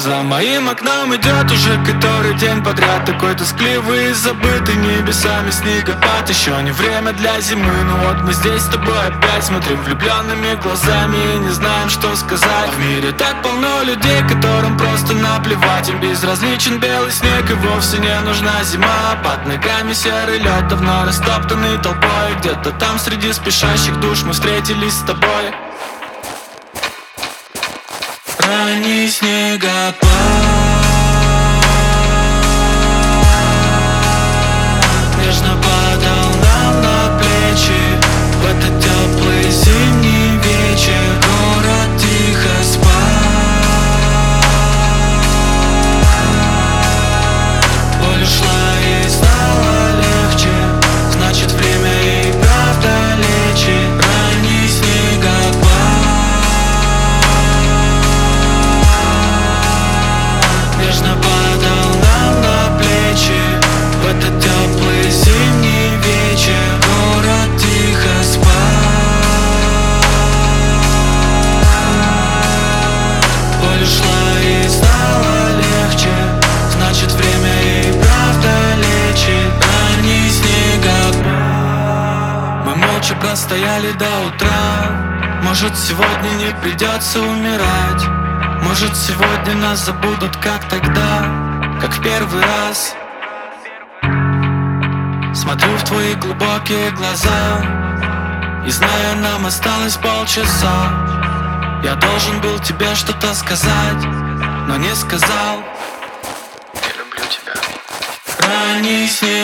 За моим окном идет уже который день подряд, такой тоскливый и забытый небесами снегопад. Еще не время для зимы, но вот мы здесь с тобой опять смотрим влюбленными глазами и не знаем, что сказать. В мире так полно людей, которым просто наплевать. Им безразличен белый снег и вовсе не нужна зима. Под ногами серый лед, давно растоптанный толпой. Где-то там среди спешащих душ мы встретились с тобой. Ранний снегопад нежно падал нам на плечи. В этот теплый зимний вечер город тихо спал. Боль ушла и стало легче, значит время и правда лечит. Ранний снегопад нежно падал нам на плечи. В этот теплый зимний вечер город тихо спал. Боль ушла и стало легче, значит время и правда лечит. Ранний снегопад. Мы молча простояли до утра. Может, сегодня не придется умирать. Может, сегодня нас забудут, как тогда, как в первый раз. Смотрю в твои глубокие глаза и знаю, нам осталось полчаса. Я должен был тебе что-то сказать, но не сказал. Я люблю тебя. Ранний снег